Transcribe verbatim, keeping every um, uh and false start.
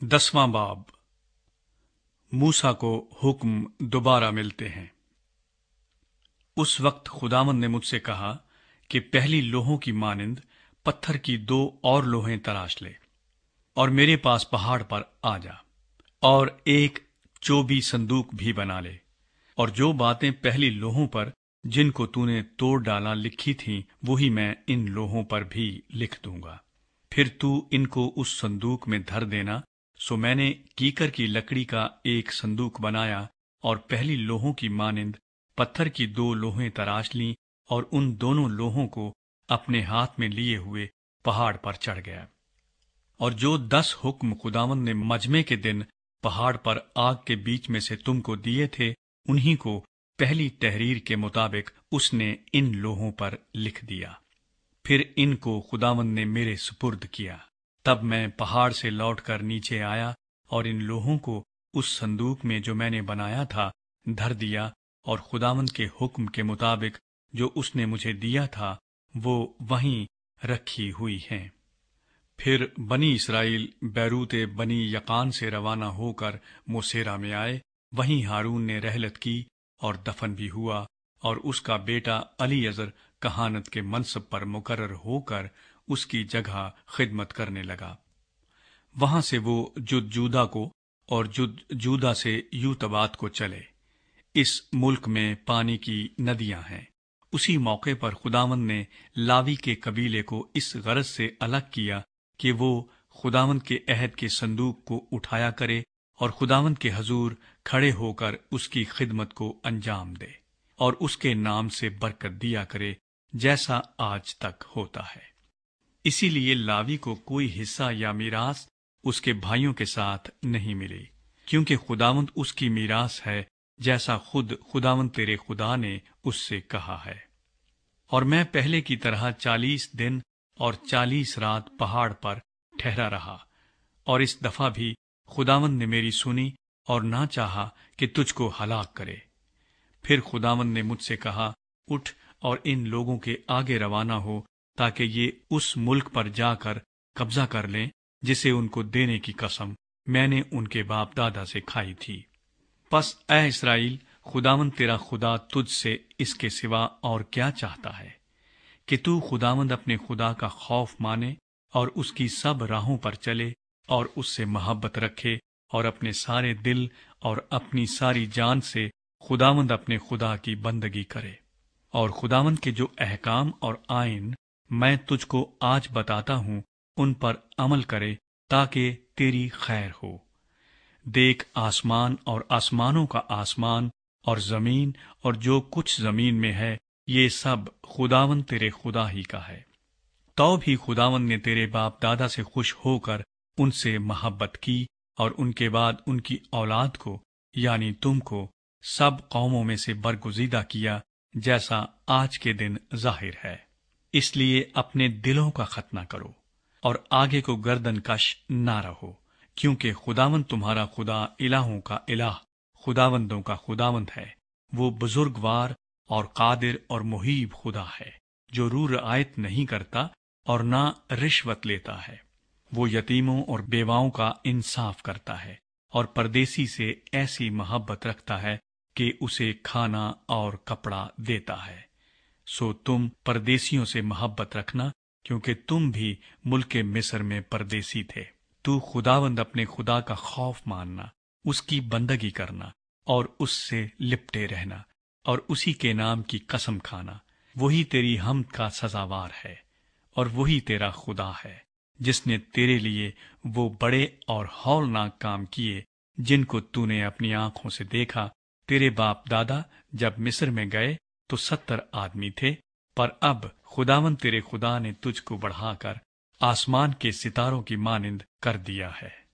دسواں باب موسیٰ کو حکم دوبارہ ملتے ہیں۔ اس وقت خداوند نے مجھ سے کہا کہ پہلی لوہوں کی مانند پتھر کی دو اور لوہیں تراش لے اور میرے پاس پہاڑ پر آ جا، اور ایک چوبی صندوق بھی بنا لے، اور جو باتیں پہلی لوہوں پر جن کو تو نے توڑ ڈالا لکھی تھیں وہی میں ان لوہوں پر بھی لکھ دوں گا۔ پھر تو ان کو اس صندوق میں دھر دینا۔ سو میں نے کیکر کی لکڑی کا ایک صندوق بنایا اور پہلی لوہوں کی مانند پتھر کی دو لوہیں تراش لیں، اور ان دونوں لوہوں کو اپنے ہاتھ میں لیے ہوئے پہاڑ پر چڑھ گیا۔ اور جو دس حکم خداوند نے مجمع کے دن پہاڑ پر آگ کے بیچ میں سے تم کو دیے تھے، انہی کو پہلی تحریر کے مطابق اس نے ان لوہوں پر لکھ دیا۔ پھر ان کو خداوند نے میرے سپرد کیا۔ تب میں پہاڑ سے لوٹ کر نیچے آیا اور ان لوہوں کو اس صندوق میں جو میں نے بنایا تھا دھر دیا، اور خداوند کے حکم کے مطابق جو اس نے مجھے دیا تھا وہ وہیں رکھی ہوئی ہیں۔ پھر بنی اسرائیل بیروت بنی یقان سے روانہ ہو کر موسیرا میں آئے۔ وہیں ہارون نے رحلت کی اور دفن بھی ہوا، اور اس کا بیٹا علی عزر کہانت کے منصب پر مقرر ہو کر اس کی جگہ خدمت کرنے لگا۔ وہاں سے وہ جد جودا کو اور جد جودا سے یوتبات کو چلے۔ اس ملک میں پانی کی ندیاں ہیں۔ اسی موقع پر خداوند نے لاوی کے قبیلے کو اس غرض سے الگ کیا کہ وہ خداوند کے عہد کے صندوق کو اٹھایا کرے اور خداوند کے حضور کھڑے ہو کر اس کی خدمت کو انجام دے، اور اس کے نام سے برکت دیا کرے جیسا آج تک ہوتا ہے۔ اسی لیے لاوی کو کوئی حصہ یا میراث اس کے بھائیوں کے ساتھ نہیں ملی، کیونکہ خداوند اس کی میراث ہے جیسا خود خداوند تیرے خدا نے اس سے کہا ہے۔ اور میں پہلے کی طرح چالیس دن اور چالیس رات پہاڑ پر ٹھہرا رہا، اور اس دفعہ بھی خداوند نے میری سنی اور نہ چاہا کہ تجھ کو ہلاک کرے۔ پھر خداوند نے مجھ سے کہا، اٹھ اور ان لوگوں کے آگے روانہ ہو، تاکہ یہ اس ملک پر جا کر قبضہ کر لیں جسے ان کو دینے کی قسم میں نے ان کے باپ دادا سے کھائی تھی۔ پس اے اسرائیل، خداوند تیرا خدا تجھ سے اس کے سوا اور کیا چاہتا ہے کہ تو خداوند اپنے خدا کا خوف مانے اور اس کی سب راہوں پر چلے اور اس سے محبت رکھے، اور اپنے سارے دل اور اپنی ساری جان سے خداوند اپنے خدا کی بندگی کرے، اور خداوند کے جو احکام اور آئین میں تجھ کو آج بتاتا ہوں ان پر عمل کرے تاکہ تیری خیر ہو۔ دیکھ، آسمان اور آسمانوں کا آسمان اور زمین اور جو کچھ زمین میں ہے، یہ سب خداوند تیرے خدا ہی کا ہے۔ تو بھی خداوند نے تیرے باپ دادا سے خوش ہو کر ان سے محبت کی، اور ان کے بعد ان کی اولاد کو یعنی تم کو سب قوموں میں سے برگزیدہ کیا، جیسا آج کے دن ظاہر ہے۔ اس لیے اپنے دلوں کا ختنہ کرو اور آگے کو گردن کش نہ رہو، کیونکہ خداوند تمہارا خدا الہوں کا الہ، خداوندوں کا خداوند ہے۔ وہ بزرگوار اور قادر اور محیب خدا ہے، جو رو رعایت نہیں کرتا اور نہ رشوت لیتا ہے۔ وہ یتیموں اور بیواؤں کا انصاف کرتا ہے، اور پردیسی سے ایسی محبت رکھتا ہے کہ اسے کھانا اور کپڑا دیتا ہے۔ سو تم پردیسیوں سے محبت رکھنا، کیونکہ تم بھی ملک مصر میں پردیسی تھے۔ تو خداوند اپنے خدا کا خوف ماننا، اس کی بندگی کرنا اور اس سے لپٹے رہنا، اور اسی کے نام کی قسم کھانا۔ وہی تیری حمد کا سزاوار ہے، اور وہی تیرا خدا ہے، جس نے تیرے لیے وہ بڑے اور ہولناک کام کیے جن کو تو نے اپنی آنکھوں سے دیکھا۔ تیرے باپ دادا جب مصر میں گئے تو ستر آدمی تھے، پر اب خداوند تیرے خدا نے تجھ کو بڑھا کر آسمان کے ستاروں کی مانند کر دیا ہے۔